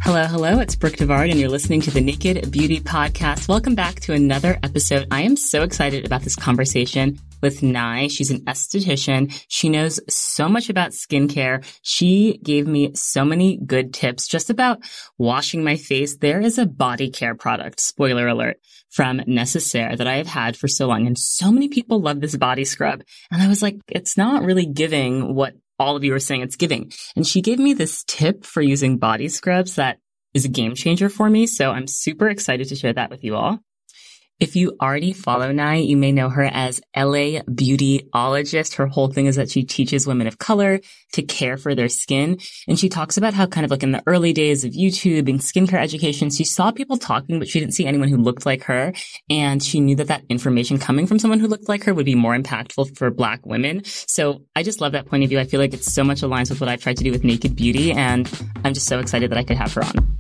Hello, hello. It's Brooke Devard, and you're listening to the Naked Beauty Podcast. Welcome back to another episode. I am so excited about this conversation with Nye. She's an esthetician. She knows so much about skincare. She gave me so many good tips just about washing my face. There is a body care product, spoiler alert, from Necessaire that I have had for so long, and so many people love this body scrub. And I was like, it's not really giving what all of you are saying it's giving. And she gave me this tip for using body scrubs that is a game changer for me. So I'm super excited to share that with you all. If you already follow Nye, you may know her as LA Beautyologist. Her whole thing is that she teaches women of color to care for their skin. And she talks about how kind of like in the early days of YouTube and skincare education, she saw people talking, but she didn't see anyone who looked like her. And she knew that that information coming from someone who looked like her would be more impactful for Black women. So I just love that point of view. I feel like it's so much aligns with what I've tried to do with Naked Beauty. And I'm just so excited that I could have her on.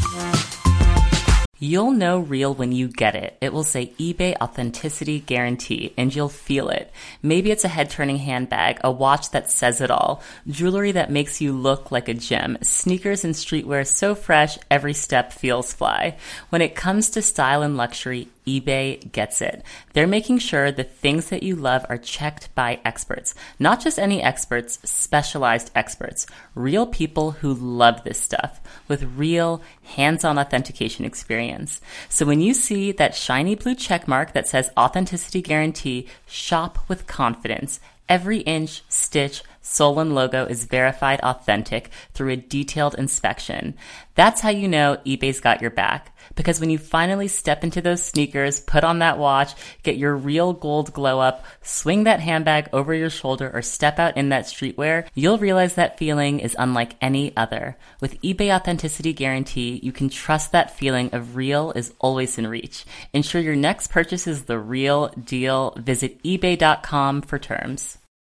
You'll know real when you get it. It will say eBay Authenticity Guarantee, and you'll feel it. Maybe it's a head-turning handbag, a watch that says it all, jewelry that makes you look like a gem, sneakers and streetwear so fresh, every step feels fly. When it comes to style and luxury, eBay gets it. They're making sure the things that you love are checked by experts. Not just any experts, specialized experts. Real people who love this stuff with real hands-on authentication experience. So when you see that shiny blue check mark that says Authenticity Guarantee, shop with confidence. Every inch, stitch, sole, and logo is verified authentic through a detailed inspection. That's how you know eBay's got your back. Because when you finally step into those sneakers, put on that watch, get your real gold glow up, swing that handbag over your shoulder, or step out in that streetwear, you'll realize that feeling is unlike any other. With eBay Authenticity Guarantee, you can trust that feeling of real is always in reach. Ensure your next purchase is the real deal. Visit ebay.com for terms.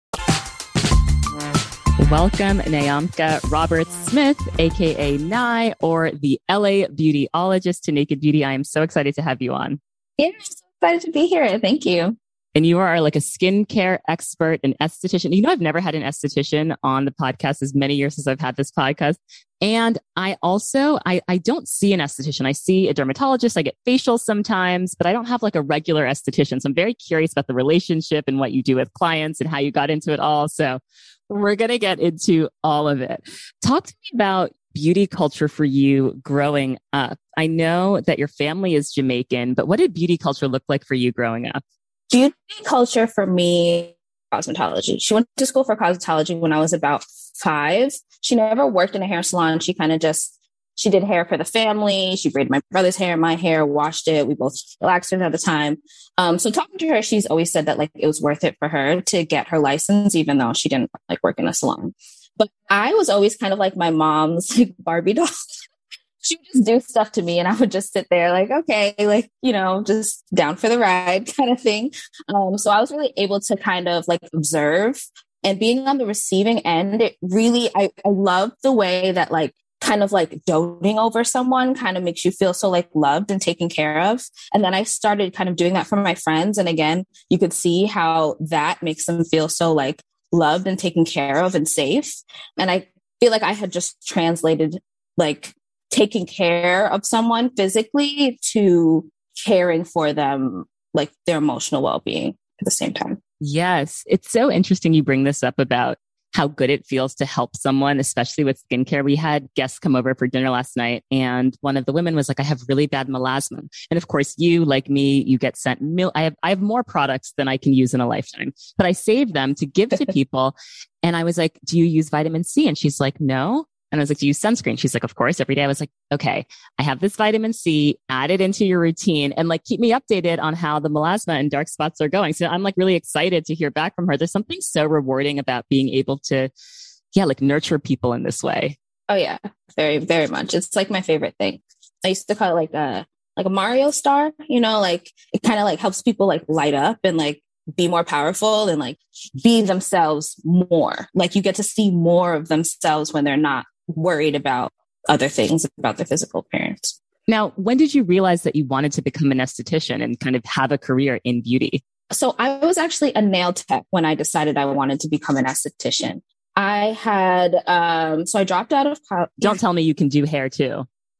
Welcome, Nyamka Roberts-Smith, aka Nye, or the LA Beautyologist, to Naked Beauty. I am so excited to have you on. Yeah, I'm so excited to be here. Thank you. And you are like a skincare expert, an esthetician. You know, I've never had an esthetician on the podcast as many years as I've had this podcast. And I also, I don't see an esthetician. I see a dermatologist. I get facials sometimes, but I don't have like a regular esthetician. So I'm very curious about the relationship and what you do with clients and how you got into it all. So we're going to get into all of it. Talk to me about beauty culture for you growing up. I know that your family is Jamaican, but what did beauty culture look like for you growing up? Beauty culture for me, cosmetology. She went to school for cosmetology when I was about 5. She never worked in a hair salon. She kind of she did hair for the family. She braided my brother's hair, my hair, washed it. We both relaxed it at the time. So talking to her, she's always said that like it was worth it for her to get her license, even though she didn't like work in a salon. But I was always kind of like my mom's like Barbie doll. She would just do stuff to me and I would just sit there like, okay, like, you know, just down for the ride kind of thing. So I was really able to kind of like observe, and being on the receiving end, it really, I love the way that like kind of like doting over someone kind of makes you feel so like loved and taken care of. And then I started kind of doing that for my friends. And again, you could see how that makes them feel so like loved and taken care of and safe. And I feel like I had just translated like taking care of someone physically to caring for them, like their emotional well-being at the same time. Yes. It's so interesting you bring this up about how good it feels to help someone, especially with skincare. We had guests come over for dinner last night, and one of the women was like, I have really bad melasma. And of course, you, like me, you get sent, I have more products than I can use in a lifetime, but I save them to give to people. And I was like, do you use vitamin C? And she's like, no. And I was like, do you use sunscreen? She's like, of course, every day. I was like, okay, I have this vitamin C, add it into your routine and like keep me updated on how the melasma and dark spots are going. So I'm like really excited to hear back from her. There's something so rewarding about being able to, like nurture people in this way. Oh yeah, very, very much. It's like my favorite thing. I used to call it like a Mario star, you know, like it kind of like helps people like light up and like be more powerful and like be themselves more. Like you get to see more of themselves when they're not worried about other things about their physical appearance. Now, when did you realize that you wanted to become an esthetician and kind of have a career in beauty? So I was actually a nail tech when I decided I wanted to become an esthetician. I had, so I dropped out of college. Don't tell me you can do hair too.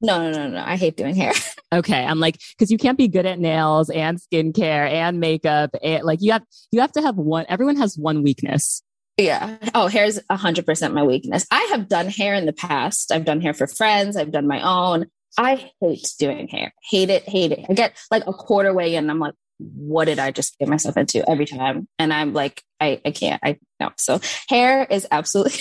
No. I hate doing hair. Okay. I'm like, because you can't be good at nails and skincare and makeup. And like you have to have one, everyone has one weakness. Yeah. Oh, hair is 100% my weakness. I have done hair in the past. I've done hair for friends. I've done my own. I hate doing hair. Hate it. I get like a quarter way in. I'm like, what did I just get myself into every time? And I'm like, I can't. No. So hair is absolutely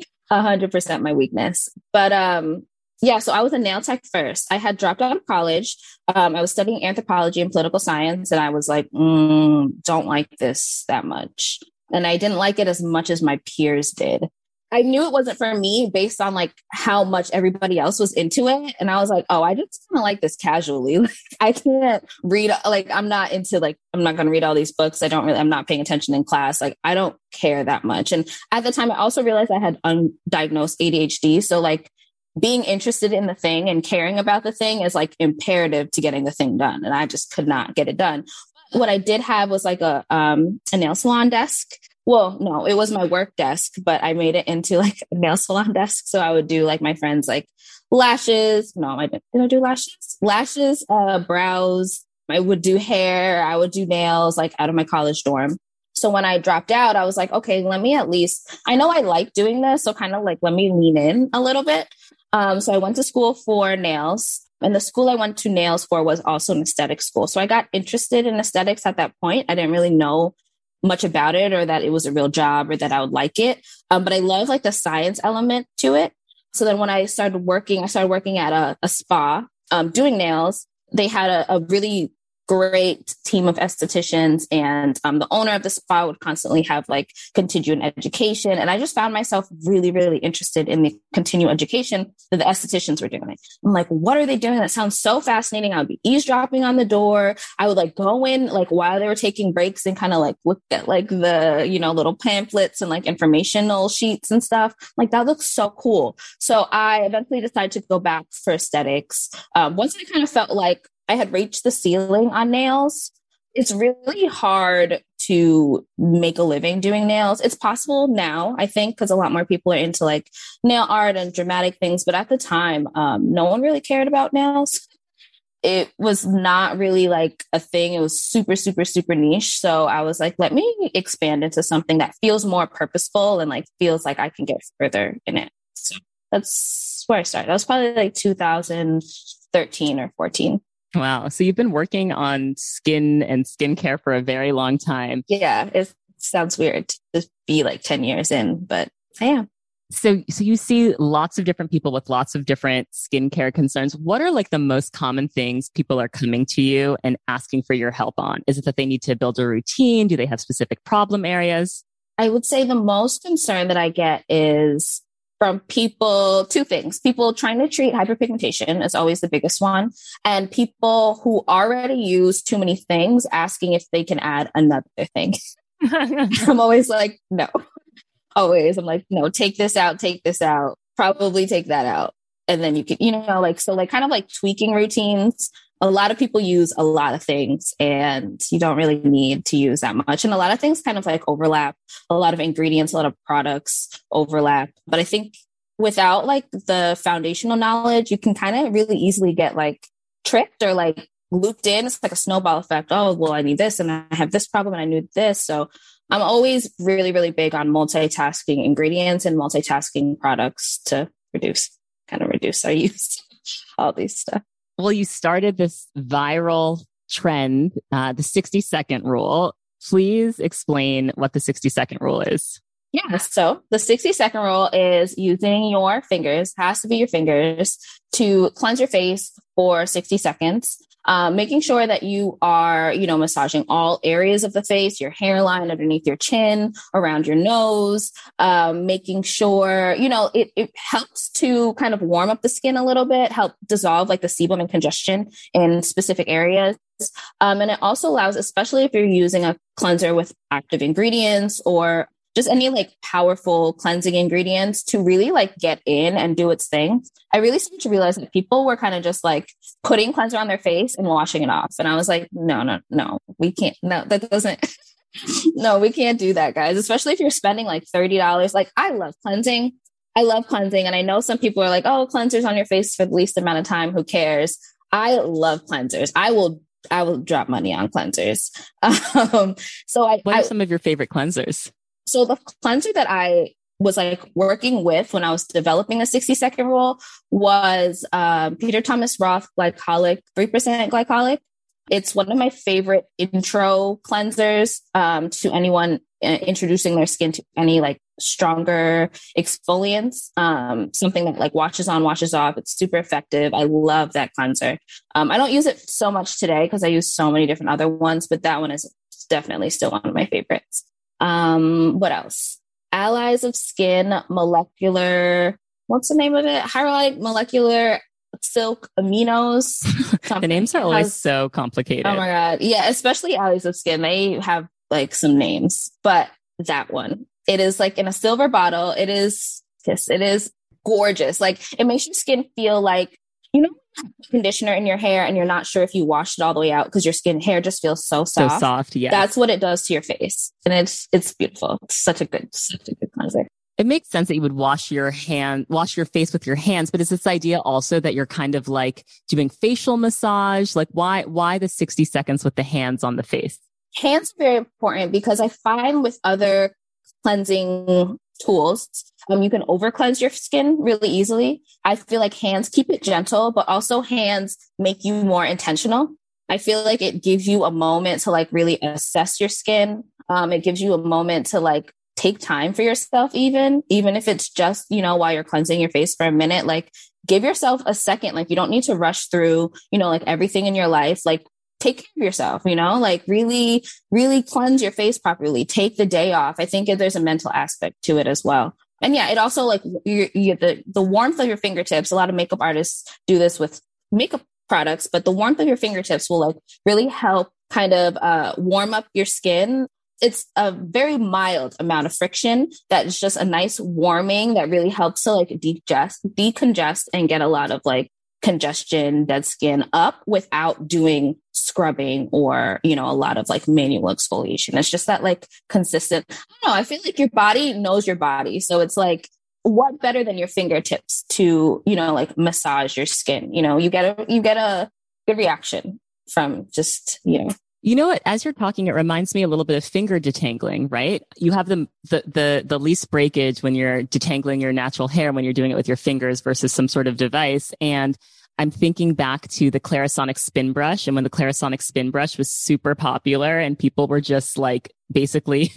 100% my weakness. But yeah, so I was a nail tech first. I had dropped out of college. I was studying anthropology and political science, and I was like, don't like this that much. And I didn't like it as much as my peers did. I knew it wasn't for me based on like how much everybody else was into it. And I was like, oh, I just kind of like this casually. Like, I can't read, like, I'm not going to read all these books. I'm not paying attention in class. Like, I don't care that much. And at the time, I also realized I had undiagnosed ADHD. So like being interested in the thing and caring about the thing is like imperative to getting the thing done. And I just could not get it done. What I did have was like a nail salon desk. Well, no, it was my work desk, but I made it into like a nail salon desk. So I would do like my friends like lashes. No, I didn't. Did I do lashes? Lashes, brows. I would do hair. I would do nails like out of my college dorm. So when I dropped out, I was like, okay, let me at least, I know I like doing this. So kind of like, let me lean in a little bit. So I went to school for nails. And the school I went to nails for was also an aesthetic school. So I got interested in aesthetics at that point. I didn't really know much about it or that it was a real job or that I would like it. But I love like the science element to it. So then when I started working at a spa doing nails. They had a really great team of estheticians, and the owner of the spa would constantly have like continuing education. And I just found myself really, really interested in the continuing education that the estheticians were doing. I'm like, what are they doing? That sounds so fascinating. I would be eavesdropping on the door. I would like go in like while they were taking breaks and kind of like look at like the, little pamphlets and like informational sheets and stuff. Like that looks so cool. So I eventually decided to go back for aesthetics. Once I kind of felt like I had reached the ceiling on nails. It's really hard to make a living doing nails. It's possible now, I think, because a lot more people are into like nail art and dramatic things. But at the time, no one really cared about nails. It was not really like a thing. It was super, super, super niche. So I was like, let me expand into something that feels more purposeful and like feels like I can get further in it. So that's where I started. That was probably like 2013 or 14. Wow. So you've been working on skin and skincare for a very long time. Yeah, it sounds weird to be like 10 years in, but I am. So you see lots of different people with lots of different skincare concerns. What are like the most common things people are coming to you and asking for your help on? Is it that they need to build a routine? Do they have specific problem areas? I would say the most concern that I get is from people, two things. People trying to treat hyperpigmentation is always the biggest one. And people who already use too many things asking if they can add another thing. I'm always like, no. Always. I'm like, no, take this out, probably take that out. And then you can, kind of like tweaking routines. A lot of people use a lot of things and you don't really need to use that much. And a lot of things kind of like overlap. A lot of ingredients, a lot of products overlap. But I think without like the foundational knowledge, you can kind of really easily get like tricked or like looped in. It's like a snowball effect. Oh, well, I need this and I have this problem and I need this. So I'm always really, really big on multitasking ingredients and multitasking products to reduce our use all these stuff. Well, you started this viral trend, the 60-second rule. Please explain what the 60-second rule is. Yeah. So the 60-second rule is using your fingers, has to be your fingers, to cleanse your face for 60 seconds. Making sure that you are, massaging all areas of the face, your hairline, underneath your chin, around your nose, making sure, it helps to kind of warm up the skin a little bit, help dissolve like the sebum and congestion in specific areas. And it also allows, especially if you're using a cleanser with active ingredients or just any like powerful cleansing ingredients, to really like get in and do its thing. I really started to realize that people were kind of just like putting cleanser on their face and washing it off. And I was like, no, we can't. No, that doesn't. No, we can't do that, guys. Especially if you're spending like $30. Like I love cleansing. I love cleansing. And I know some people are like, oh, cleansers on your face for the least amount of time. Who cares? I love cleansers. I will drop money on cleansers. What are some of your favorite cleansers? So the cleanser that I was like working with when I was developing a 60-second rule was Peter Thomas Roth glycolic, 3% glycolic. It's one of my favorite intro cleansers to anyone introducing their skin to any like stronger exfoliants, something that like washes on, washes off. It's super effective. I love that cleanser. I don't use it so much today because I use so many different other ones, but that one is definitely still one of my favorites. What else? Allies of Skin Molecular. What's the name of it? Hyaluronic Molecular Silk Aminos. The names are always so complicated. Oh my God. Yeah, especially Allies of Skin. They have like some names, but that one, it is like in a silver bottle. It is gorgeous. Like it makes your skin feel like, you know, conditioner in your hair and you're not sure if you washed it all the way out because your hair just feels so soft. So soft, yeah. That's what it does to your face. And it's beautiful. It's such a good cleanser. It makes sense that you would wash your face with your hands, but is this idea also that you're kind of like doing facial massage? Like why the 60 seconds with the hands on the face? Hands are very important because I find with other cleansing tools, you can over cleanse your skin really easily. I feel like hands keep it gentle, but also hands make you more intentional. I feel like it gives you a moment to like really assess your skin. It gives you a moment to like take time for yourself, even if it's just, you know, while you're cleansing your face for a minute, like give yourself a second. Like you don't need to rush through, you know, like everything in your life. Like take care of yourself, you know, like really, really cleanse your face properly. Take the day off. I think there's a mental aspect to it as well. And yeah, it also like the warmth of your fingertips. A lot of makeup artists do this with makeup products, but the warmth of your fingertips will like really help kind of warm up your skin. It's a very mild amount of friction that is just a nice warming that really helps to like decongest and get a lot of like congestion, dead skin up without doing scrubbing or, you know, a lot of like manual exfoliation. It's just that like consistent, I don't know, I feel like your body knows your body. So it's like, what better than your fingertips to, you know, like massage your skin? You know, you get a good reaction from just, you know. You know what? As you're talking, it reminds me a little bit of finger detangling, right? You have the least breakage when you're detangling your natural hair when you're doing it with your fingers versus some sort of device. And I'm thinking back to the Clarisonic spin brush, and when the Clarisonic spin brush was super popular and people were just like basically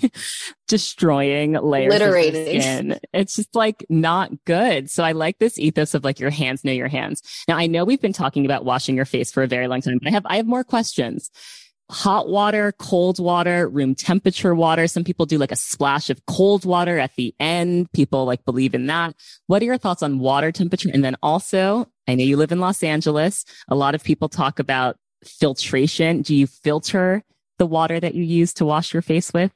destroying layers of their skin. It's just like not good. So I like this ethos of like your hands know your hands. Now I know we've been talking about washing your face for a very long time, but I have more questions. Hot water, cold water, room temperature water. Some people do like a splash of cold water at the end. People like believe in that. What are your thoughts on water temperature? And then also, I know you live in Los Angeles. A lot of people talk about filtration. Do you filter the water that you use to wash your face with?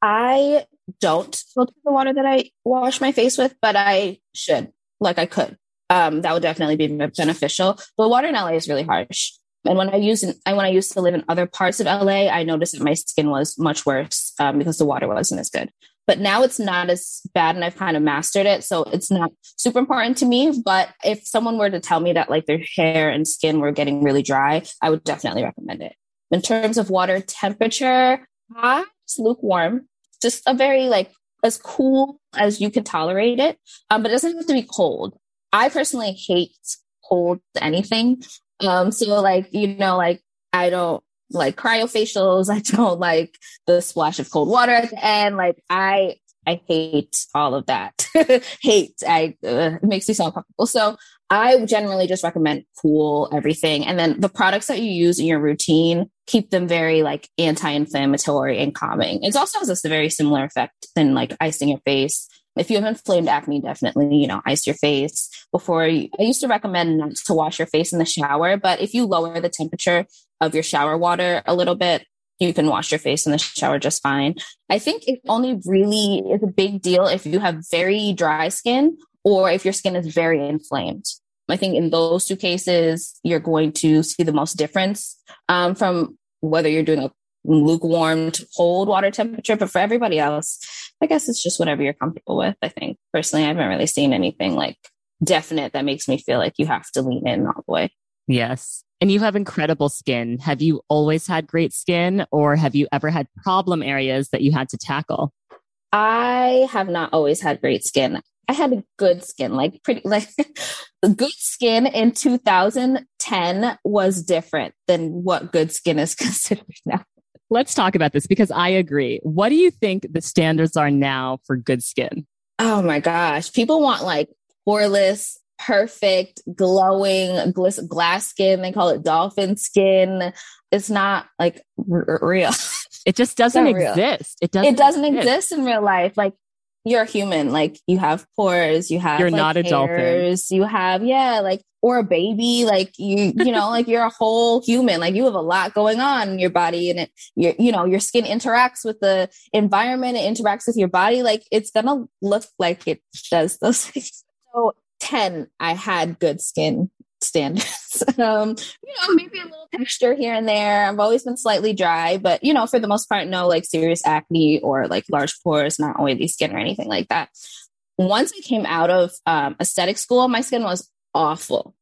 I don't filter the water that I wash my face with, but I should. Like I could. That would definitely be beneficial. The water in LA is really harsh. And when I used to live in other parts of LA, I noticed that my skin was much worse because the water wasn't as good. But now it's not as bad and I've kind of mastered it. So it's not super important to me. But if someone were to tell me that like their hair and skin were getting really dry, I would definitely recommend it. In terms of water temperature, it's lukewarm, just a very like as cool as you can tolerate it. But it doesn't have to be cold. I personally hate cold anything. So like, you know, like I don't like cryofacials. I don't like the splash of cold water at the end. Like I hate all of that. It makes me so uncomfortable. So I generally just recommend cool everything. And then the products that you use in your routine, keep them very like anti-inflammatory and calming. It also has a very similar effect than like icing your face. If you have inflamed acne, definitely, you know, ice your face I used to recommend not to wash your face in the shower, but if you lower the temperature of your shower water a little bit, you can wash your face in the shower just fine. I think it only really is a big deal if you have very dry skin or if your skin is very inflamed. I think in those two cases, you're going to see the most difference from whether you're doing a lukewarm to cold water temperature. But for everybody else, I guess it's just whatever you're comfortable with. I think personally, I haven't really seen anything like definite that makes me feel like you have to lean in all the way. Yes. And you have incredible skin. Have you always had great skin, or have you ever had problem areas that you had to tackle? I have not always had great skin. I had good skin, like pretty, like good skin in 2010 was different than what good skin is considered now. Let's talk about this because I agree. What do you think the standards are now for good skin? Oh my gosh. People want like poreless, perfect, glowing, glass skin. They call it dolphin skin. It's not like real. It just doesn't exist. It doesn't exist in real life. Like you're a human. Like you have pores, you have you're like not a dolphin. You have, like, or a baby, like you know, like you're a whole human. Like you have a lot going on in your body, and your skin interacts with the environment. It interacts with your body. Like it's gonna look like it does those things. So 10, I had good skin standards. Maybe a little texture here and there. I've always been slightly dry, but for the most part, no like serious acne or like large pores, not oily skin or anything like that. Once I came out of aesthetic school, my skin was awful.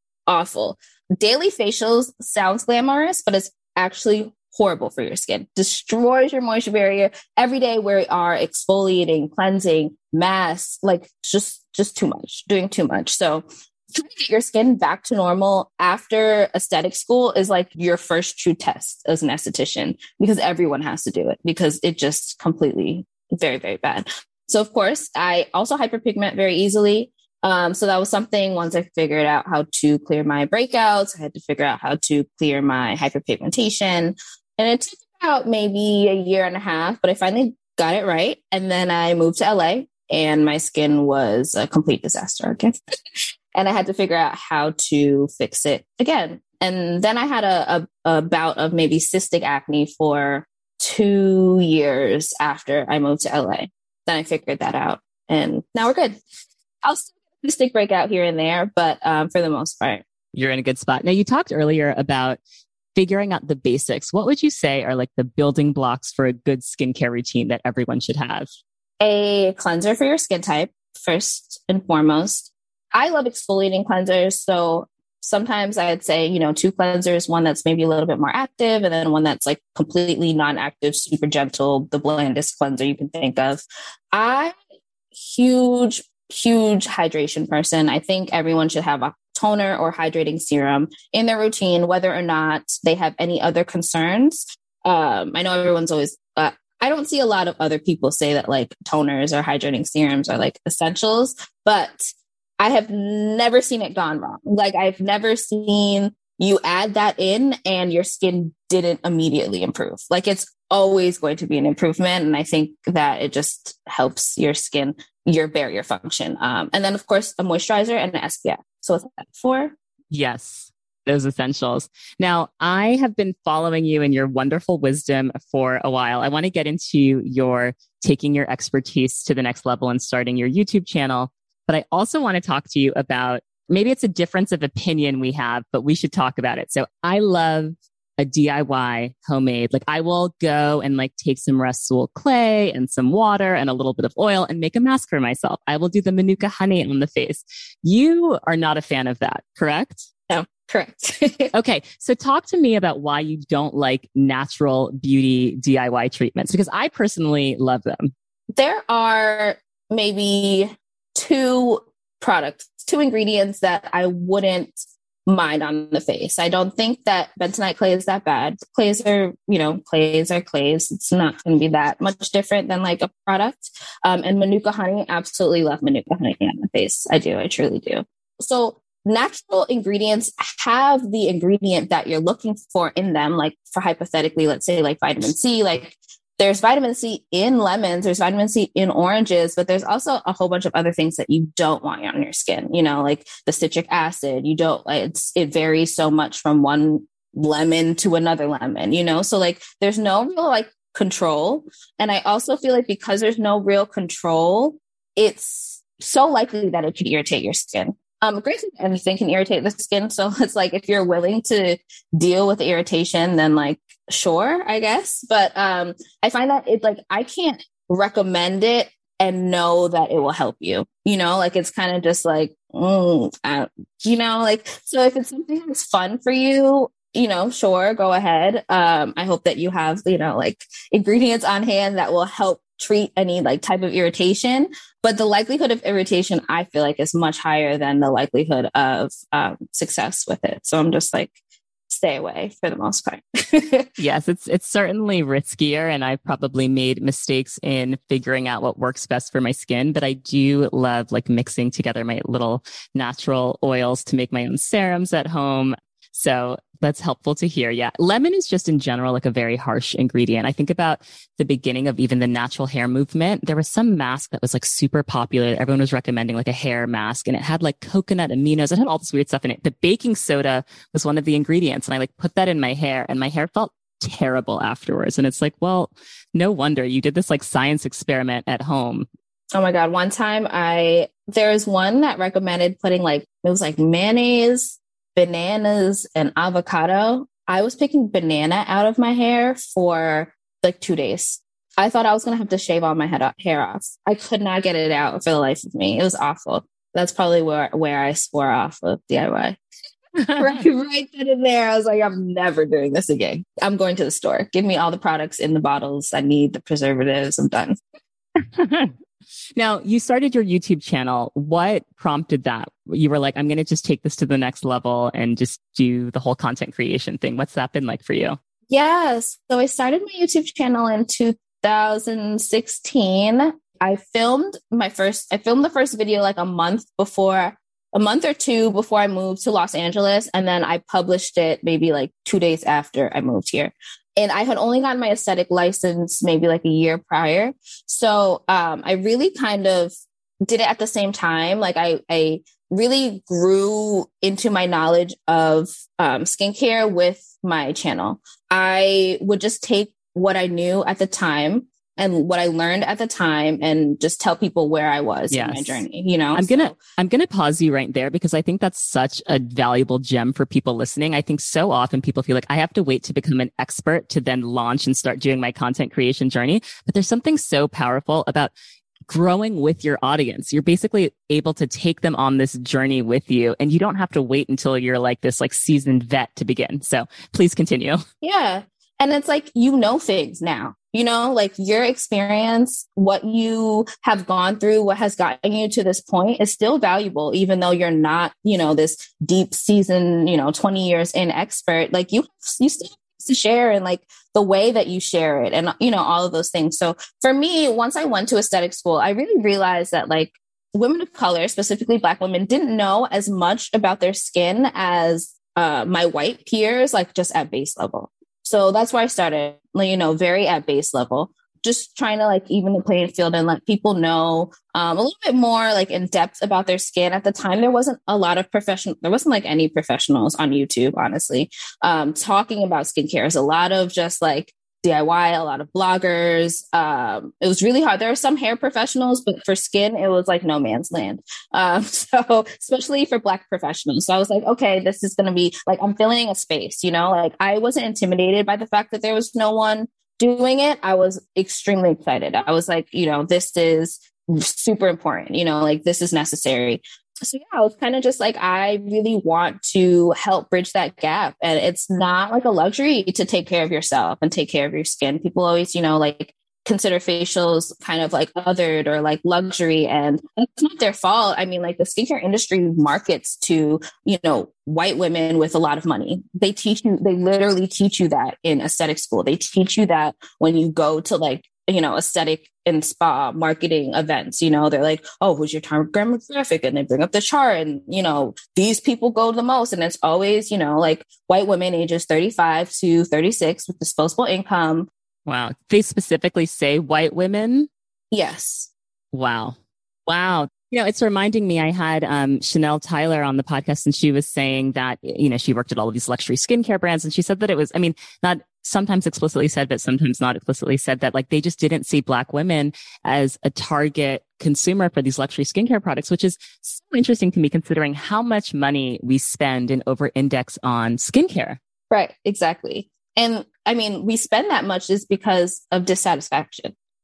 Daily facials sounds glamorous, but it's actually horrible for your skin. Destroys your moisture barrier. Every day we are exfoliating, cleansing, masks, like just too much, doing too much. So trying to get your skin back to normal after aesthetic school is like your first true test as an esthetician, because everyone has to do it because it just completely very, very bad. So of course, I also hyperpigment very easily. So that was something once I figured out how to clear my breakouts, I had to figure out how to clear my hyperpigmentation. And it took about maybe a year and a half, but I finally got it right. And then I moved to LA and my skin was a complete disaster again. And I had to figure out how to fix it again. And then I had a bout of maybe cystic acne for 2 years after I moved to LA. Then I figured that out and now we're good. I'll still get a cystic breakout here and there, but for the most part. You're in a good spot. Now, you talked earlier about figuring out the basics. What would you say are like the building blocks for a good skincare routine that everyone should have? A cleanser for your skin type, first and foremost. I love exfoliating cleansers. So sometimes I'd say, 2 cleansers, one that's maybe a little bit more active and then one that's like completely non-active, super gentle, the blandest cleanser you can think of. I'm huge hydration person. I think everyone should have a toner or hydrating serum in their routine, whether or not they have any other concerns. I know everyone's always, I don't see a lot of other people say that like toners or hydrating serums are like essentials, but I have never seen it gone wrong. Like I've never seen you add that in and your skin didn't immediately improve. Like it's always going to be an improvement. And I think that it just helps your skin, your barrier function. And then of course a moisturizer and an SPF. So what's that for? Yes, those essentials. Now, I have been following you and your wonderful wisdom for a while. I want to get into your taking your expertise to the next level and starting your YouTube channel. But I also want to talk to you about, maybe it's a difference of opinion we have, but we should talk about it. So I love a DIY homemade. Like I will go and like take some Restsul clay and some water and a little bit of oil and make a mask for myself. I will do the Manuka honey on the face. You are not a fan of that, correct? No, correct. Okay. So talk to me about why you don't like natural beauty DIY treatments, because I personally love them. There are maybe 2 ingredients that I wouldn't mind on the face. I don't think that bentonite clay is that bad. Clays are clays. It's not going to be that much different than like a product. And Manuka honey, absolutely love Manuka honey on the face. I do. I truly do. So natural ingredients have the ingredient that you're looking for in them. Like for hypothetically, let's say like vitamin C, like there's vitamin C in lemons, there's vitamin C in oranges, but there's also a whole bunch of other things that you don't want on your skin, like the citric acid. It varies so much from one lemon to another lemon, so like there's no real like control. And I also feel like because there's no real control, it's so likely that it could irritate your skin. Granted, anything can irritate the skin. So it's like, if you're willing to deal with the irritation, then like, sure, I guess. But I find that it's like, I can't recommend it and know that it will help you. You know, like it's kind of just like, you know, like, so if it's something that's fun for you, you know, sure, go ahead. I hope that you have, you know, like ingredients on hand that will help treat any like type of irritation. But the likelihood of irritation, I feel like, is much higher than the likelihood of success with it. So I'm just like, stay away for the most part. Yes, it's certainly riskier, and I probably made mistakes in figuring out what works best for my skin, but I do love like mixing together my little natural oils to make my own serums at home. So that's helpful to hear. Yeah. Lemon is just in general like a very harsh ingredient. I think about the beginning of even the natural hair movement. There was some mask that was like super popular. Everyone was recommending like a hair mask, and it had like coconut aminos. It had all this weird stuff in it. The baking soda was one of the ingredients. And I like put that in my hair, and my hair felt terrible afterwards. And it's like, well, no wonder you did this like science experiment at home. Oh my God. One time there was one that recommended putting like, it was like mayonnaise, bananas, and avocado. I was picking banana out of my hair for like 2 days. I thought I was going to have to shave all my hair off. I could not get it out for the life of me. It was awful. That's probably where I swore off of DIY. right then and there, I was like, I'm never doing this again. I'm going to the store. Give me all the products in the bottles. I need the preservatives. I'm done. Now, you started your YouTube channel. What prompted that? You were like, I'm going to just take this to the next level and just do the whole content creation thing. What's that been like for you? Yes. So I started my YouTube channel in 2016. I filmed the first video like a month or two before I moved to Los Angeles. And then I published it maybe like 2 days after I moved here. And I had only gotten my aesthetic license maybe like a year prior. So I really kind of did it at the same time. Like I really grew into my knowledge of skincare with my channel. I would just take what I knew at the time and what I learned at the time and just tell people where I was in my journey, you know? I'm gonna pause you right there because I think that's such a valuable gem for people listening. I think so often people feel like I have to wait to become an expert to then launch and start doing my content creation journey. But there's something so powerful about growing with your audience. You're basically able to take them on this journey with you, and you don't have to wait until you're like this like seasoned vet to begin. So please continue. Yeah. And it's like, you know, things now, you know, like your experience, what you have gone through, what has gotten you to this point is still valuable, even though you're not, you know, this deep season, 20 years in expert, like you still have to share and like the way that you share it and, all of those things. So for me, once I went to aesthetic school, I really realized that like women of color, specifically Black women, didn't know as much about their skin as my white peers, like just at base level. So that's where I started, very at base level, just trying to like even the playing field and let people know a little bit more like in depth about their skin. At the time, there wasn't like any professionals on YouTube, honestly, talking about skincare. It's a lot of just like DIY, a lot of bloggers. It was really hard. There are some hair professionals, but for skin, it was like no man's land. So especially for Black professionals. So I was like, okay, this is going to be like, I'm filling a space, like I wasn't intimidated by the fact that there was no one doing it. I was extremely excited. I was like, this is super important, like this is necessary. So yeah, I was kind of just like, I really want to help bridge that gap. And it's not like a luxury to take care of yourself and take care of your skin. People always, like consider facials kind of like othered or like luxury, and it's not their fault. I mean, like the skincare industry markets to, white women with a lot of money. They literally teach you that in aesthetic school. They teach you that when you go to like, aesthetic and spa marketing events, they're like, oh, who's your target demographic? And they bring up the chart and, these people go the most. And it's always, like white women ages 35 to 36 with disposable income. Wow. They specifically say white women? Yes. Wow. It's reminding me, I had Chanel Tyler on the podcast, and she was saying that, she worked at all of these luxury skincare brands. And she said that it was, not sometimes explicitly said, but sometimes not explicitly said that like they just didn't see Black women as a target consumer for these luxury skincare products, which is so interesting to me considering how much money we spend and over index on skincare. Right. Exactly. And I mean, we spend that much is because of dissatisfaction.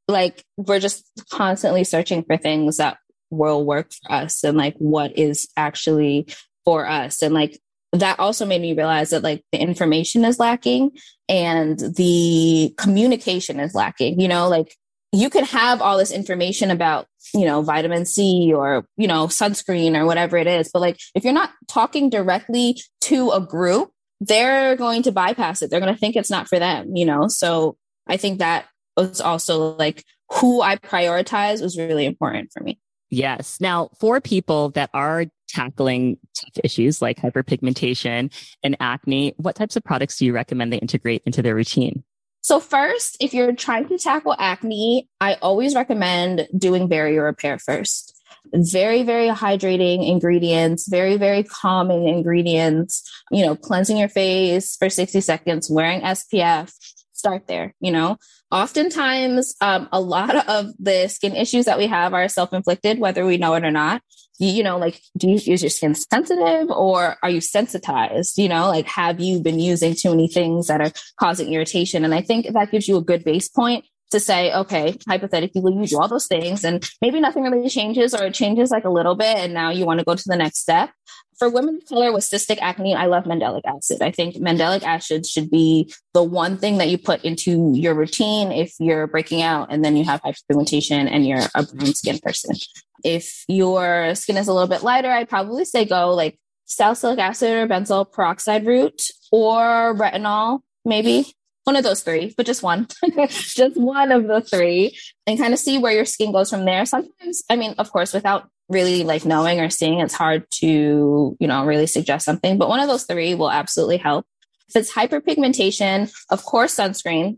like we're just constantly searching for things that will work for us and like what is actually for us. And like that also made me realize that like the information is lacking and the communication is lacking, you know, like you can have all this information about, you know, vitamin C or, you know, sunscreen or whatever it is. But like, if you're not talking directly to a group, they're going to bypass it. They're going to think it's not for them, you know? So I think that was also like who I prioritize was really important for me. Yes. Now, for people that are tackling tough issues like hyperpigmentation and acne, what types of products do you recommend they integrate into their routine? So first, if you're trying to tackle acne, I always recommend doing barrier repair first. Very, very hydrating ingredients, very, very calming ingredients, you know, cleansing your face for 60 seconds, wearing SPF, start there, you know. Oftentimes, a lot of the skin issues that we have are self-inflicted, whether we know it or not. You know, like, is your skin sensitive or are you sensitized? You know, like, have you been using too many things that are causing irritation? And I think that gives you a good base point to say, okay, hypothetically, you do all those things and maybe nothing really changes or it changes like a little bit. And now you want to go to the next step. For women of color with cystic acne, I love mandelic acid. I think mandelic acid should be the one thing that you put into your routine if you're breaking out and then you have hyperpigmentation and you're a brown skin person. If your skin is a little bit lighter, I'd probably say go like salicylic acid or benzoyl peroxide root or retinol, maybe. One of those three, but just one, just one of the three, and kind of see where your skin goes from there. Sometimes, I mean, of course, without really like knowing or seeing, it's hard to, you know, really suggest something, but one of those three will absolutely help. If it's hyperpigmentation, of course, sunscreen,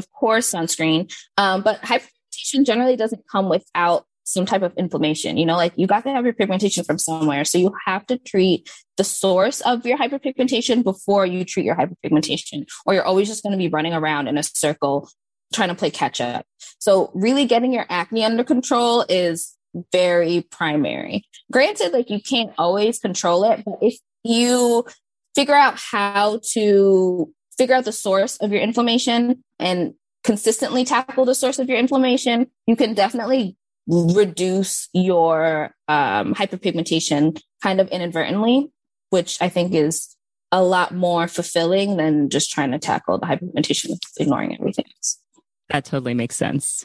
but hyperpigmentation generally doesn't come without some type of inflammation, you know, like you got to have your pigmentation from somewhere. So you have to treat the source of your hyperpigmentation before you treat your hyperpigmentation, or you're always just going to be running around in a circle trying to play catch up. So really getting your acne under control is very primary. Granted, like you can't always control it, but if you figure out how to figure out the source of your inflammation and consistently tackle the source of your inflammation, you can definitely reduce your hyperpigmentation kind of inadvertently, which I think is a lot more fulfilling than just trying to tackle the hyperpigmentation, ignoring everything else. That totally makes sense.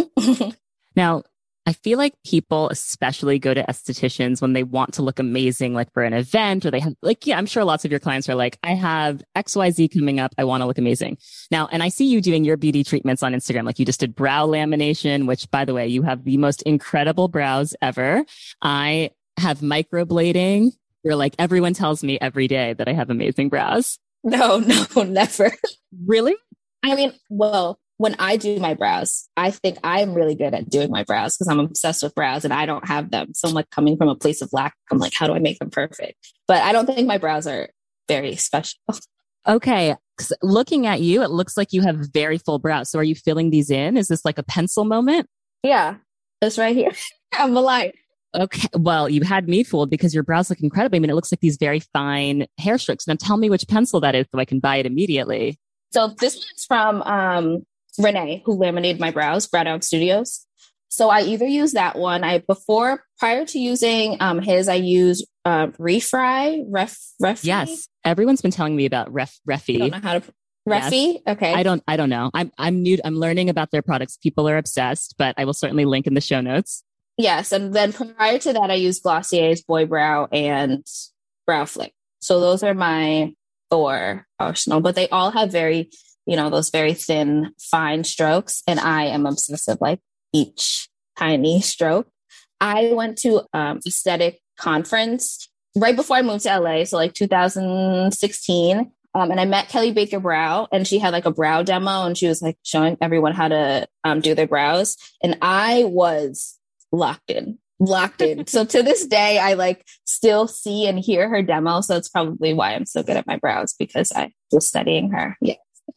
Now, I feel like people especially go to estheticians when they want to look amazing, like for an event, or they have like, yeah, I'm sure lots of your clients are like, I have XYZ coming up. I want to look amazing now. And I see you doing your beauty treatments on Instagram. Like you just did brow lamination, which by the way, you have the most incredible brows ever. I have microblading. You're like, everyone tells me every day that I have amazing brows. No, never. Really? I mean, well, when I do my brows, I think I'm really good at doing my brows because I'm obsessed with brows and I don't have them. So I'm like coming from a place of lack. I'm like, how do I make them perfect? But I don't think my brows are very special. Okay. Looking at you, it looks like you have very full brows. So are you filling these in? Is this like a pencil moment? Yeah, it's right here. I'm a light. Okay. Well, you had me fooled because your brows look incredible. I mean, it looks like these very fine hair strokes. Now tell me which pencil that is so I can buy it immediately. So this one's from Renee, who laminated my brows, Brow Down Studios. So I either use that one. Prior to using his, I use Refri. Yes, everyone's been telling me about Refi. I don't know how to Refi. Yes. Okay, I don't know. I'm new. I'm learning about their products. People are obsessed, but I will certainly link in the show notes. Yes, and then prior to that, I use Glossier's Boy Brow and Brow Flick. So those are my 4 arsenal, but they all have very, you know, those very thin, fine strokes. And I am obsessive, like each tiny stroke. I went to aesthetic conference right before I moved to LA. So like 2016. And I met Kelly Baker Brow and she had like a brow demo and she was like showing everyone how to do their brows. And I was locked in. So to this day, I like still see and hear her demo. So it's probably why I'm so good at my brows because I was studying her. Yeah.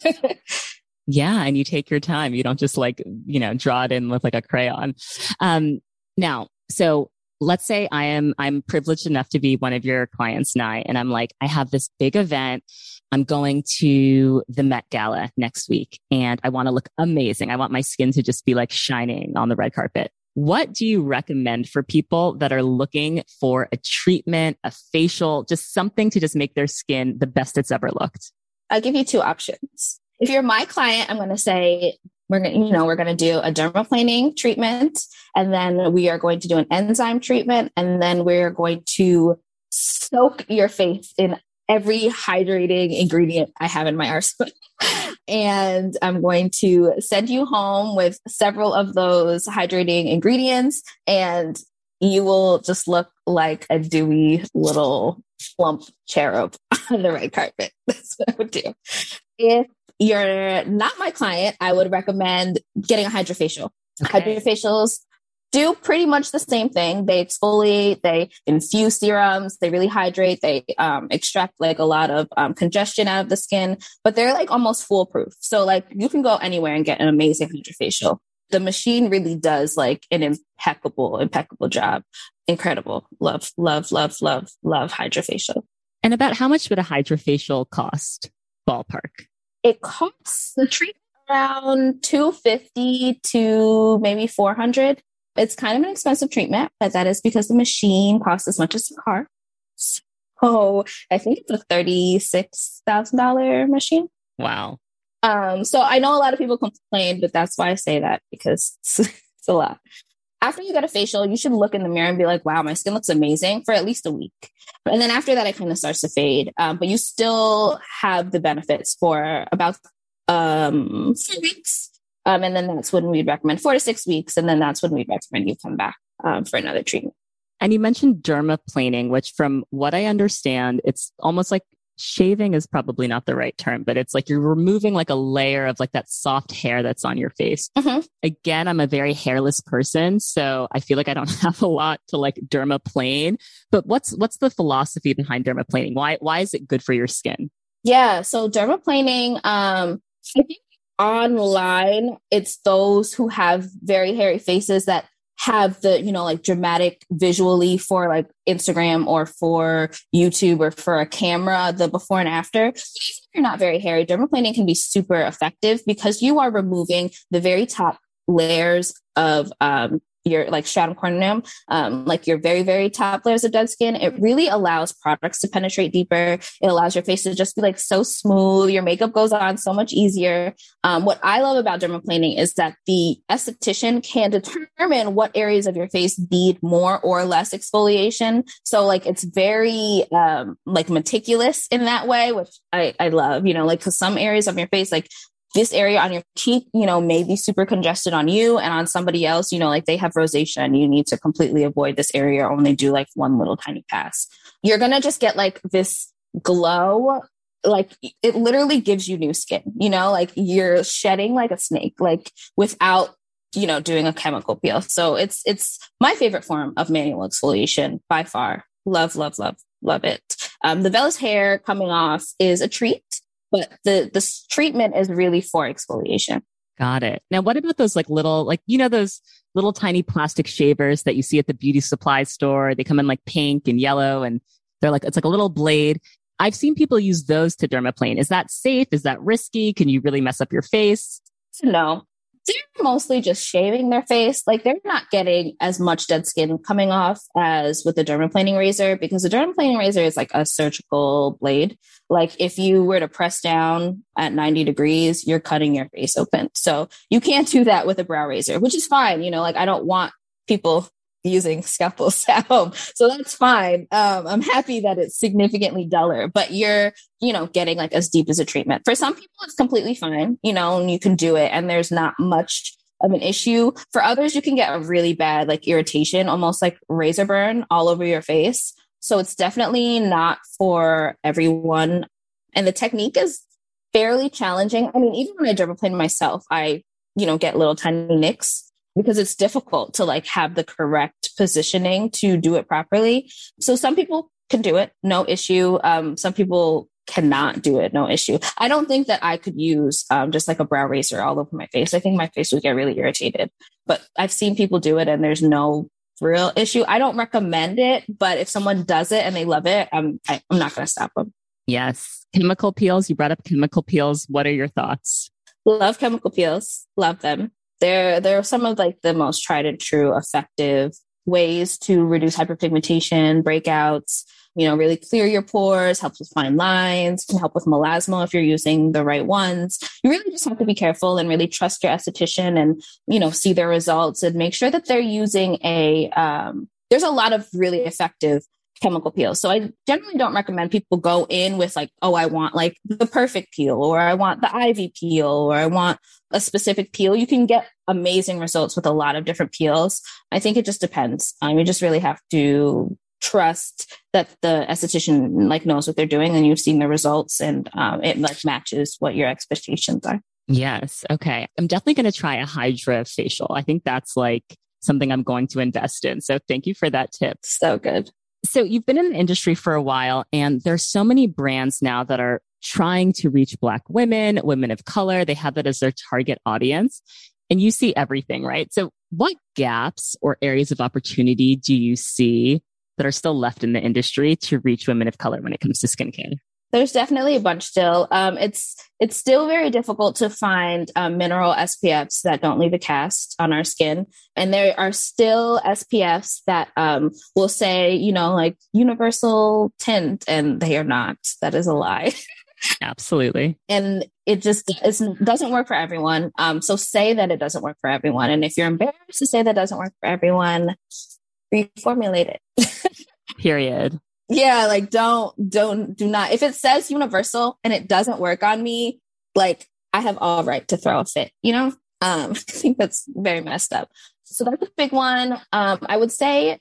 Yeah. And you take your time. You don't just like, you know, draw it in with like a crayon. Now, so let's say I'm privileged enough to be one of your clients, Nye, and I'm like, I have this big event. I'm going to the Met Gala next week and I want to look amazing. I want my skin to just be like shining on the red carpet. What do you recommend for people that are looking for a treatment, a facial, just something to just make their skin the best it's ever looked? I'll give you two options. If you're my client, I'm going to say, we're going to do a dermaplaning treatment, and then we are going to do an enzyme treatment, and then we're going to soak your face in every hydrating ingredient I have in my arsenal. And I'm going to send you home with several of those hydrating ingredients, and you will just look like a dewy little plump cherub on the red carpet. That's what I would do. If you're not my client, I would recommend getting a hydrofacial. Okay. Hydrofacials do pretty much the same thing. They exfoliate, they infuse serums, they really hydrate, they extract like a lot of congestion out of the skin, but they're like almost foolproof. So like you can go anywhere and get an amazing hydrofacial. The machine really does like an impeccable job. Incredible. Love hydrofacial. And about how much would a hydrofacial cost? Ballpark. It costs the treatment around $250 to maybe $400. It's kind of an expensive treatment, but that is because the machine costs as much as the car. So I think it's a $36,000 machine. Wow. So I know a lot of people complain, but that's why I say that, because it's a lot. After you get a facial, you should look in the mirror and be like, wow, my skin looks amazing for at least a week. And then after that, it kind of starts to fade. But you still have the benefits for about 4 weeks. And then that's when we'd recommend 4 to 6 weeks. And then that's when we'd recommend you come back for another treatment. And you mentioned dermaplaning, which from what I understand, it's almost like shaving is probably not the right term, but it's like you're removing like a layer of like that soft hair that's on your face. Mm-hmm. Again, I'm a very hairless person, so I feel like I don't have a lot to like dermaplane. But what's the philosophy behind dermaplaning? Why is it good for your skin? Yeah, so dermaplaning, I think online, it's those who have very hairy faces that have the, like dramatic visually for like Instagram or for YouTube or for a camera, the before and after. Even if you're not very hairy, dermaplaning can be super effective because you are removing the very top layers of your like stratum corneum, like your very, very top layers of dead skin. It really allows products to penetrate deeper. It allows your face to just be like so smooth. Your makeup goes on so much easier. What I love about dermaplaning is that the esthetician can determine what areas of your face need more or less exfoliation. So like it's very like meticulous in that way, which I love, like because some areas of your face, like this area on your cheek, may be super congested on you, and on somebody else, like they have rosacea and you need to completely avoid this area or only do like one little tiny pass. You're going to just get like this glow. Like it literally gives you new skin, like you're shedding like a snake, like without, doing a chemical peel. So it's my favorite form of manual exfoliation by far. Love it. The vellus hair coming off is a treat. But the treatment is really for exfoliation. Got it. Now, what about those like little, those little tiny plastic shavers that you see at the beauty supply store? They come in like pink and yellow, and they're like, it's like a little blade. I've seen people use those to dermaplane. Is that safe? Is that risky? Can you really mess up your face? No. They're mostly just shaving their face. Like they're not getting as much dead skin coming off as with the dermaplaning razor, because the dermaplaning razor is like a surgical blade. Like if you were to press down at 90 degrees, you're cutting your face open. So you can't do that with a brow razor, which is fine. Like I don't want people using scalpels at home. So that's fine. I'm happy that it's significantly duller, but you're, getting like as deep as a treatment. For some people, it's completely fine, and you can do it and there's not much of an issue. For others, you can get a really bad like irritation, almost like razor burn all over your face. So it's definitely not for everyone. And the technique is fairly challenging. I mean, even when I dermaplane myself, I, get little tiny nicks, because it's difficult to like have the correct positioning to do it properly. So some people can do it, no issue. Some people cannot do it, no issue. I don't think that I could use just like a brow razor all over my face. I think my face would get really irritated, but I've seen people do it and there's no real issue. I don't recommend it, but if someone does it and they love it, I'm not going to stop them. Yes. Chemical peels. You brought up chemical peels. What are your thoughts? Love chemical peels. Love them. They're some of like the most tried and true effective ways to reduce hyperpigmentation, breakouts, really clear your pores, helps with fine lines, can help with melasma if you're using the right ones. You really just have to be careful and really trust your esthetician and, see their results and make sure that they're using there's a lot of really effective chemical peels. So I generally don't recommend people go in with like, oh, I want like the perfect peel, or I want the Ivy peel, or I want a specific peel. You can get amazing results with a lot of different peels. I think it just depends. You just really have to trust that the esthetician like knows what they're doing and you've seen the results and it like matches what your expectations are. Yes. Okay. I'm definitely going to try a Hydra facial. I think that's like something I'm going to invest in. So thank you for that tip. So good. So you've been in the industry for a while, and there's so many brands now that are trying to reach Black women, women of color. They have that as their target audience, and you see everything, right? So what gaps or areas of opportunity do you see that are still left in the industry to reach women of color when it comes to skincare? There's definitely a bunch still. It's still very difficult to find mineral SPFs that don't leave a cast on our skin. And there are still SPFs that will say, like universal tint, and they are not. That is a lie. Absolutely. And it just doesn't work for everyone. So say that it doesn't work for everyone. And if you're embarrassed to say that doesn't work for everyone, reformulate it. Period. Yeah, like do not. If it says universal and it doesn't work on me, like I have all right to throw a fit, I think that's very messed up. So that's a big one. I would say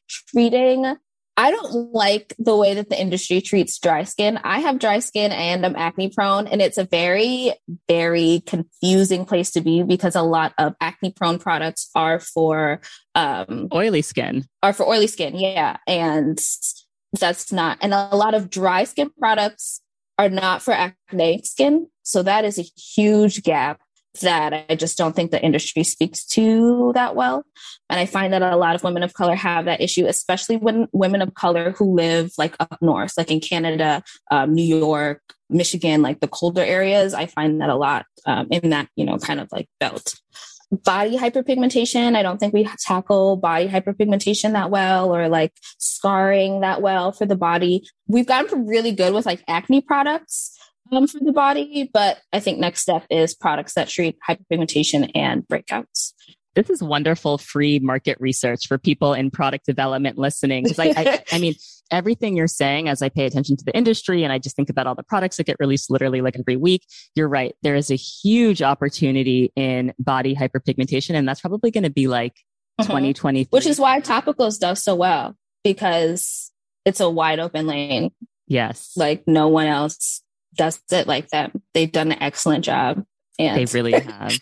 I don't like the way that the industry treats dry skin. I have dry skin and I'm acne prone, and it's a very, very confusing place to be because a lot of acne prone products are for oily skin. Yeah. And that's not, and a lot of dry skin products are not for acne skin. So that is a huge gap that I just don't think the industry speaks to that well. And I find that a lot of women of color have that issue, especially when women of color who live like up north, like in Canada, New York, Michigan, like the colder areas. I find that a lot in that, kind of like belt. Body hyperpigmentation. I don't think we tackle body hyperpigmentation that well, or like scarring that well for the body. We've gotten really good with like acne products for the body, but I think next step is products that treat hyperpigmentation and breakouts. This is wonderful free market research for people in product development listening. Because I mean, everything you're saying as I pay attention to the industry and I just think about all the products that get released literally like every week, you're right. There is a huge opportunity in body hyperpigmentation. And that's probably going to be like 2023. Which is why Topicals does so well, because it's a wide open lane. Yes. Like no one else does it like them. They've done an excellent job. And they really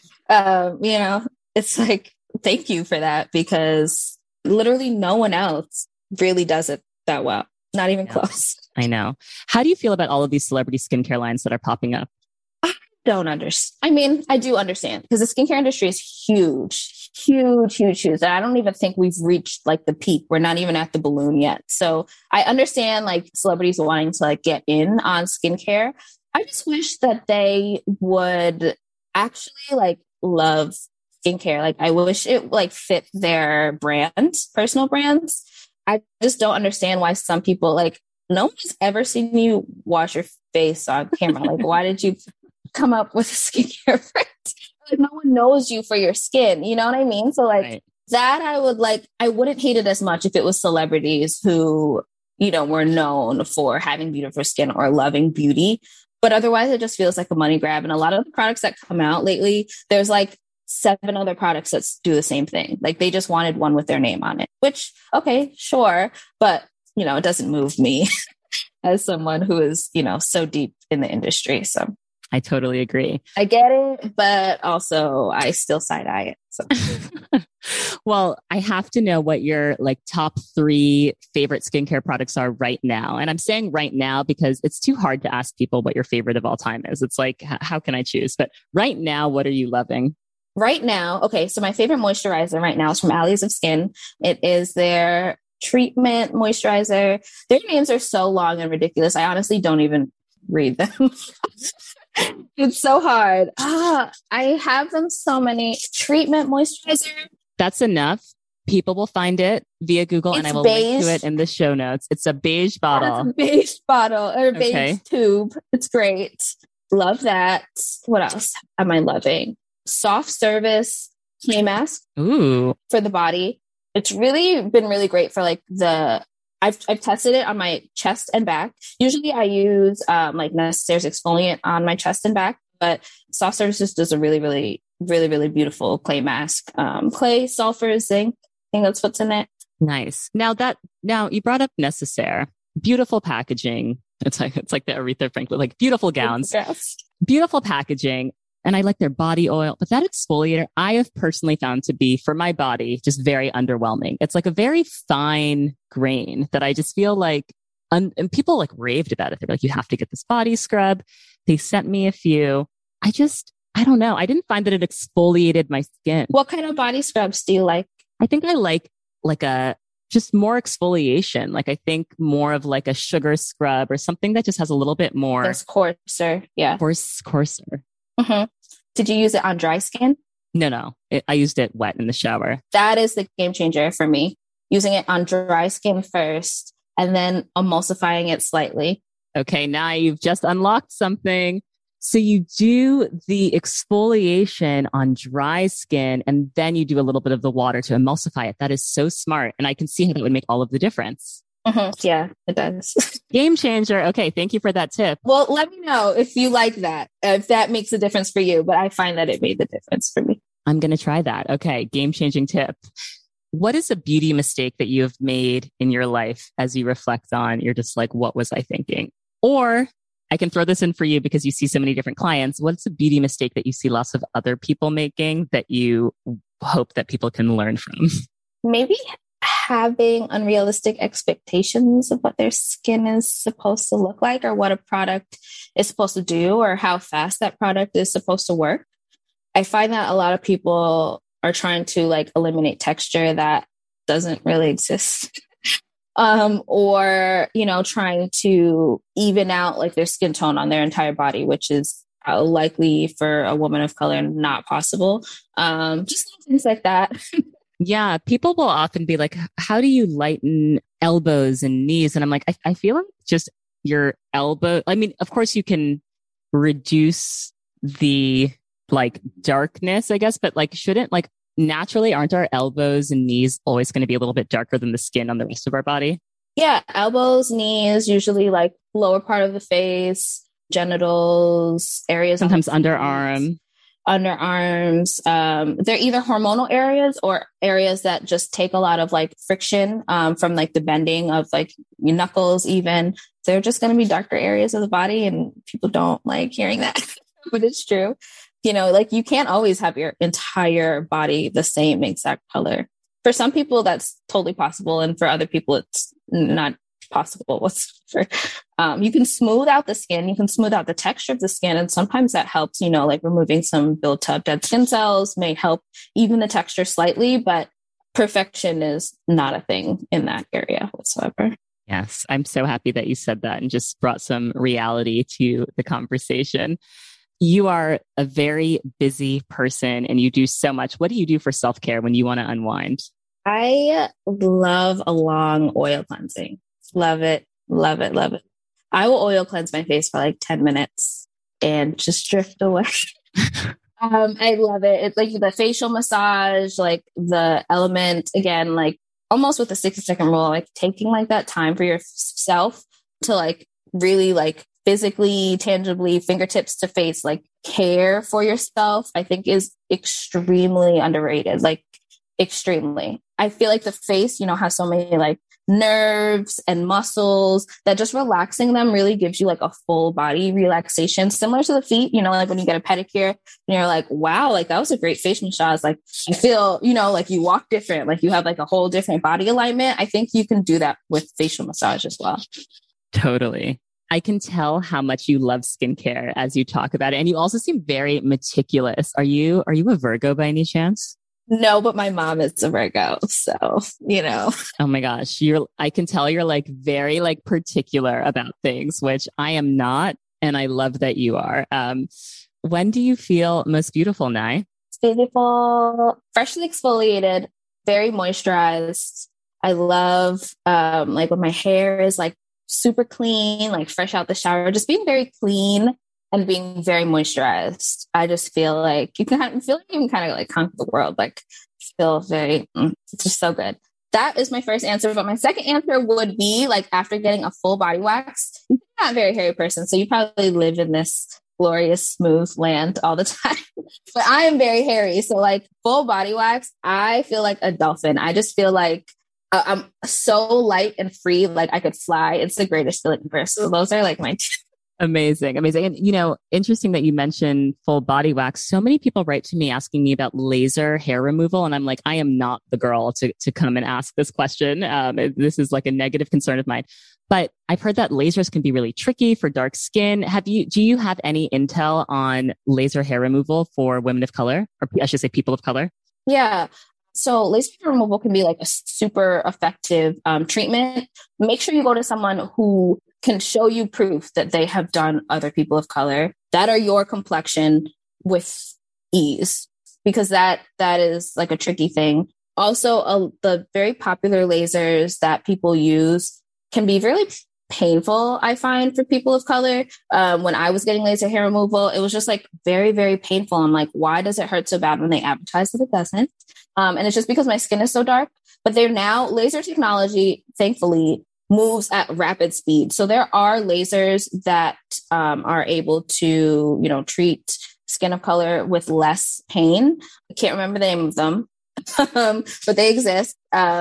have. It's like, thank you for that, because literally no one else really does it that well. Not even close. I know. How do you feel about all of these celebrity skincare lines that are popping up? I don't understand. I mean, I do understand, because the skincare industry is huge. And I don't even think we've reached like the peak. We're not even at the balloon yet. So I understand like celebrities wanting to like get in on skincare. I just wish that they would actually like love skincare. Like I wish it like fit their personal brands. I just don't understand why some people, like, no one's ever seen you wash your face on camera. Like, why did you come up with a skincare brand? Like, no one knows you for your skin. You know what I mean? So like that I wouldn't hate it as much if it was celebrities who, were known for having beautiful skin or loving beauty. But otherwise it just feels like a money grab. And a lot of the products that come out lately, there's like 7 other products that do the same thing. Like they just wanted one with their name on it, which, okay, sure. But, it doesn't move me as someone who is, so deep in the industry. So I totally agree. I get it, but also I still side eye it. So. Well, I have to know what your like top 3 favorite skincare products are right now. And I'm saying right now because it's too hard to ask people what your favorite of all time is. It's like, how can I choose? But right now, what are you loving? Right now, okay, so my favorite moisturizer right now is from Alleys of Skin. It is their treatment moisturizer. Their names are so long and ridiculous. I honestly don't even read them. It's so hard. I have them so many. Treatment moisturizer. That's enough. People will find it via Google, and I will link to it in the show notes. It's a beige bottle. It's a beige bottle or a beige tube. It's great. Love that. What else am I loving? Soft Service clay mask. Ooh. For the body. It's really been really great for like I've tested it on my chest and back. Usually I use like Necessaire's exfoliant on my chest and back, but Soft Service just does a really, really, really, really beautiful clay mask. Clay, sulfur, zinc. I think that's what's in it. Nice. Now you brought up Necessaire. Beautiful packaging. It's like the Aretha Franklin, like beautiful gowns, beautiful packaging. And I like their body oil, but that exfoliator I have personally found to be, for my body, just very underwhelming. It's like a very fine grain that I just feel like, and people like raved about it. They're like, you have to get this body scrub. They sent me a few. I don't know. I didn't find that it exfoliated my skin. What kind of body scrubs do you like? I think I like just more exfoliation. Like I think more of like a sugar scrub or something that just has a little bit more. It's coarser. Yeah. Coarser. Mm-hmm. Did you use it on dry skin? No. I used it wet in the shower. That is the game changer for me. Using it on dry skin first and then emulsifying it slightly. Okay, now you've just unlocked something. So you do the exfoliation on dry skin and then you do a little bit of the water to emulsify it. That is so smart. And I can see how that would make all of the difference. Mm-hmm. Yeah, it does. Game changer. Okay, thank you for that tip. Well, let me know if you like that, if that makes a difference for you. But I find that it made the difference for me. I'm going to try that. Okay, game changing tip. What is a beauty mistake that you have made in your life as you reflect on? You're just like, what was I thinking? Or I can throw this in for you because you see so many different clients. What's a beauty mistake that you see lots of other people making that you hope that people can learn from? Maybe having unrealistic expectations of what their skin is supposed to look like or what a product is supposed to do or how fast that product is supposed to work. I find that a lot of people are trying to like eliminate texture that doesn't really exist. Or, trying to even out like their skin tone on their entire body, which is likely for a woman of color not possible. Just things like that. Yeah, people will often be like, how do you lighten elbows and knees? And I'm like, I feel like just your elbow. I mean, of course you can reduce the like darkness, I guess, but like naturally aren't our elbows and knees always going to be a little bit darker than the skin on the rest of our body? Yeah, elbows, knees, usually like lower part of the face, genitals, areas. Sometimes underarms. They're either hormonal areas or areas that just take a lot of like friction from like the bending of like your knuckles even. They're just going to be darker areas of the body and people don't like hearing that, but it's true. Like you can't always have your entire body the same exact color. For some people, that's totally possible. And for other people, it's not possible whatsoever. You can smooth out the skin. You can smooth out the texture of the skin. And sometimes that helps, like removing some built up dead skin cells may help even the texture slightly, but perfection is not a thing in that area whatsoever. Yes. I'm so happy that you said that and just brought some reality to the conversation. You are a very busy person and you do so much. What do you do for self-care when you want to unwind? I love a long oil cleansing. Love it. Love it. Love it. I will oil cleanse my face for like 10 minutes and just drift away. I love it. It's like the facial massage, like the element, again, like almost with the 60-second rule, like taking like that time for yourself to like really like physically, tangibly, fingertips to face, like care for yourself, I think is extremely underrated, like extremely. I feel like the face, has so many like nerves and muscles that just relaxing them really gives you like a full body relaxation, similar to the feet, like when you get a pedicure and you're like, wow, like that was a great face massage. Like I feel, like you walk different, like you have like a whole different body alignment. I think you can do that with facial massage as well. Totally. I can tell how much you love skincare as you talk about it. And you also seem very meticulous. Are you a Virgo by any chance? No, but my mom is a Virgo. So, Oh my gosh. I can tell you're like very like particular about things, which I am not. And I love that you are. When do you feel most beautiful, Nye? It's beautiful, freshly exfoliated, very moisturized. I love, like when my hair is like super clean, like fresh out the shower, just being very clean and being very moisturized. I just feel like you can kind of like conquer the world. Like feel very, it's just so good. That is my first answer. But my second answer would be like after getting a full body wax, you're not a very hairy person. So you probably live in this glorious, smooth land all the time. But I am very hairy. So like full body wax, I feel like a dolphin. I just feel like I'm so light and free, like I could fly. It's the greatest feeling ever. So those are like my Amazing. And, interesting that you mentioned full body wax. So many people write to me asking me about laser hair removal. And I'm like, I am not the girl to come and ask this question. This is like a negative concern of mine. But I've heard that lasers can be really tricky for dark skin. Do you have any intel on laser hair removal for women of color, or I should say people of color? Yeah. So laser hair removal can be like a super effective treatment. Make sure you go to someone who can show you proof that they have done other people of color that are your complexion with ease, because that is like a tricky thing. Also, the very popular lasers that people use can be really painful, I find, for people of color. When I was getting laser hair removal, it was just like very, very painful. I'm like, why does it hurt so bad when they advertise that it doesn't? And it's just because my skin is so dark. But laser technology, thankfully, moves at rapid speed. So there are lasers that are able to, treat skin of color with less pain. I can't remember the name of them, but they exist.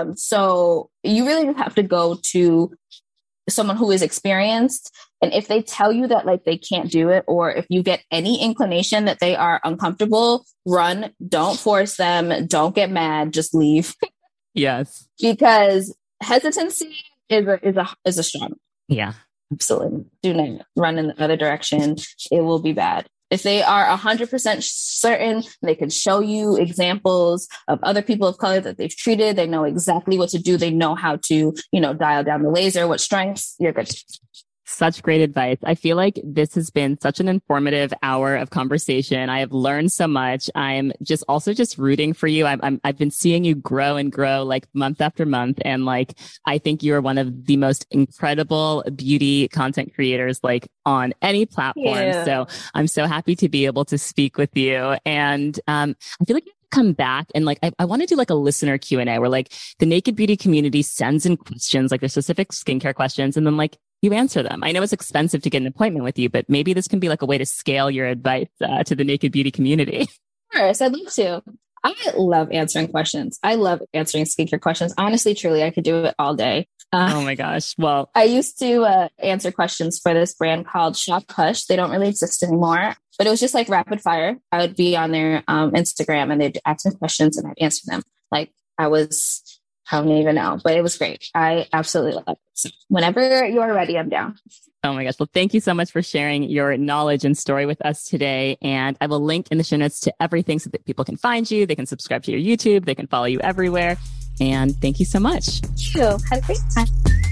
So you really just have to go to someone who is experienced. And if they tell you that like they can't do it, or if you get any inclination that they are uncomfortable, run, don't force them, don't get mad, just leave. Yes. Because hesitancy is a strong. Yeah. Absolutely. Do not run in the other direction. It will be bad. If they are 100% certain, they can show you examples of other people of color that they've treated. They know exactly what to do. They know how to, dial down the laser, what strengths. You're good. Such great advice. I feel like this has been such an informative hour of conversation. I have learned so much. I'm just rooting for you. I've been seeing you grow and grow like month after month. And like, I think you're one of the most incredible beauty content creators like on any platform. Yeah. So I'm so happy to be able to speak with you. And, I feel like come back and like I want to do like a listener Q&A where like the Naked Beauty community sends in questions, like their specific skincare questions, and then like you answer them. I know it's expensive to get an appointment with you, but maybe this can be like a way to scale your advice to the Naked Beauty community. Of course, I'd love to. I love answering questions. I love answering skincare questions. Honestly, truly, I could do it all day. Oh my gosh. Well, I used to answer questions for this brand called Shop Hush. They don't really exist anymore, but it was just like rapid fire. I would be on their Instagram and they'd ask me questions and I'd answer them. Like I don't even know, but it was great. I absolutely love it. So whenever you're ready, I'm down. Oh my gosh. Well, thank you so much for sharing your knowledge and story with us today. And I will link in the show notes to everything so that people can find you. They can subscribe to your YouTube. They can follow you everywhere. And thank you so much. Thank you. Had a great time.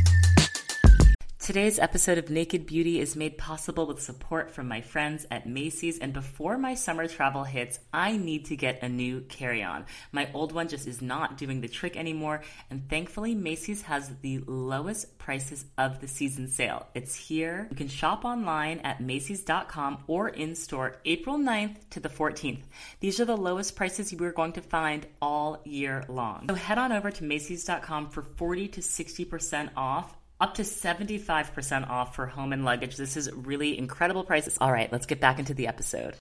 Today's episode of Naked Beauty is made possible with support from my friends at Macy's. And before my summer travel hits, I need to get a new carry-on. My old one just is not doing the trick anymore. And thankfully, Macy's has the lowest prices of the season sale. It's here. You can shop online at Macy's.com or in-store April 9th to the 14th. These are the lowest prices you are going to find all year long. So head on over to Macy's.com for 40 to 60% off. Up to 75% off for home and luggage. This is really incredible prices. All right, let's get back into the episode.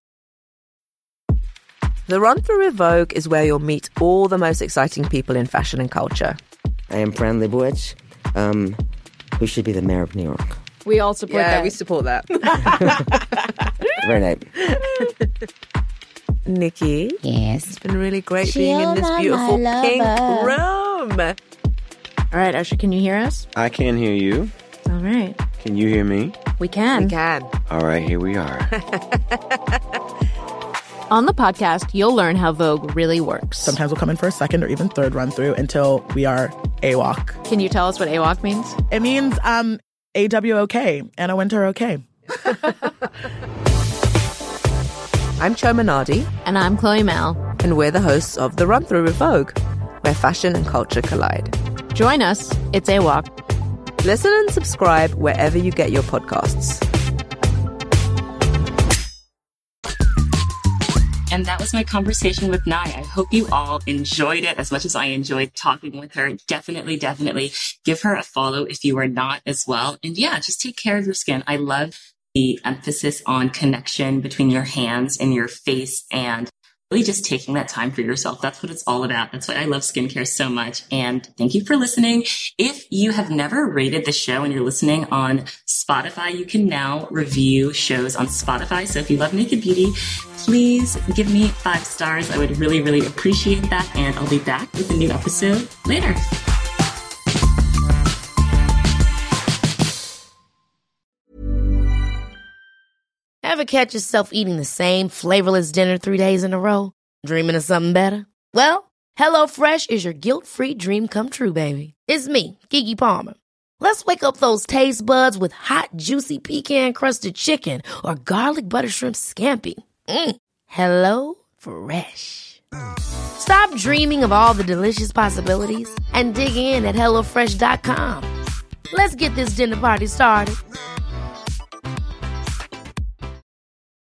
The Run Through with Vogue is where you'll meet all the most exciting people in fashion and culture. I am Fran Lebowitz, who should be the mayor of New York. We all support that. We support that. Very nice. Nikki. Yes. It's been really great being in this beautiful pink room. All right, Usher, can you hear us? I can hear you. All right. Can you hear me? We can. We can. All right, here we are. On the podcast, you'll learn how Vogue really works. Sometimes we'll come in for a second or even third run through until we are AWOC. Can you tell us what AWOC means? It means AWOK, Anna Wintour okay. I'm Cho Minardi. And I'm Chloe Mel. And we're the hosts of The Run Through with Vogue, where fashion and culture collide. Join us. It's AWOC. Listen and subscribe wherever you get your podcasts. And that was my conversation with Nye. I hope you all enjoyed it as much as I enjoyed talking with her. Definitely give her a follow if you are not as well. And yeah, just take care of your skin. I love the emphasis on connection between your hands and your face and really just taking that time for yourself. That's what it's all about. That's why I love skincare so much. And thank you for listening. If you have never rated the show and you're listening on Spotify, you can now review shows on Spotify. So if you love Naked Beauty, please give me 5 stars. I would really, really appreciate that. And I'll be back with a new episode later. Ever catch yourself eating the same flavorless dinner 3 days in a row? Dreaming of something better? Well, HelloFresh is your guilt-free dream come true, baby. It's me, Keke Palmer. Let's wake up those taste buds with hot, juicy pecan-crusted chicken or garlic butter shrimp scampi. Hello Fresh. Stop dreaming of all the delicious possibilities and dig in at HelloFresh.com. Let's get this dinner party started.